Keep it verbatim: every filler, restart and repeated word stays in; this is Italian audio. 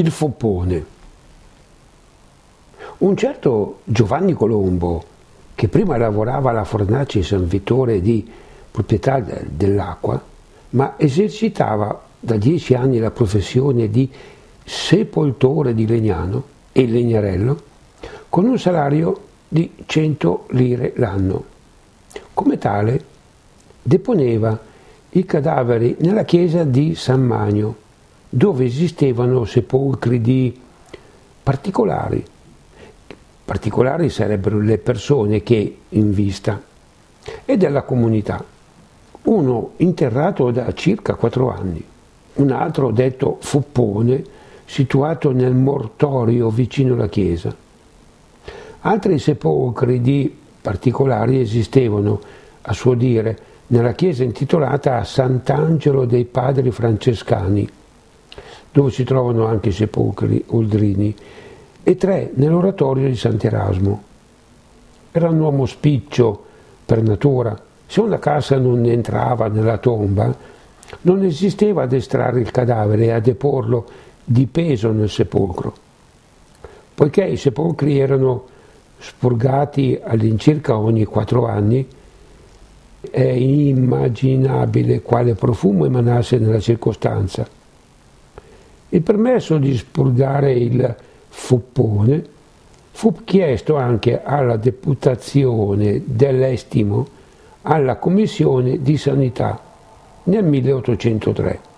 Il foppone. Un certo Giovanni Colombo, che prima lavorava alla fornace San Vittore di proprietà dell'acqua, ma esercitava da dieci anni la professione di sepoltore di Legnano e Legnarello, con un salario di cento lire l'anno. Come tale, deponeva i cadaveri nella chiesa di San Magno, dove esistevano sepolcri di particolari. Particolari sarebbero le persone che, in vista, e della comunità. Uno interrato da circa quattro anni, un altro detto foppone, situato nel mortorio vicino alla chiesa. Altri sepolcri di particolari esistevano, a suo dire, nella chiesa intitolata a Sant'Angelo dei Padri Francescani, dove si trovano anche i sepolcri oldrini, e tre nell'oratorio di Sant'Erasmo. Era un uomo spiccio per natura. Se una cassa non entrava nella tomba, non esisteva ad estrarre il cadavere e a deporlo di peso nel sepolcro. Poiché i sepolcri erano spurgati all'incirca ogni quattro anni, è immaginabile quale profumo emanasse nella circostanza. Il permesso di spurgare il foppone fu chiesto anche alla deputazione dell'Estimo alla Commissione di Sanità nel milleottocentotre.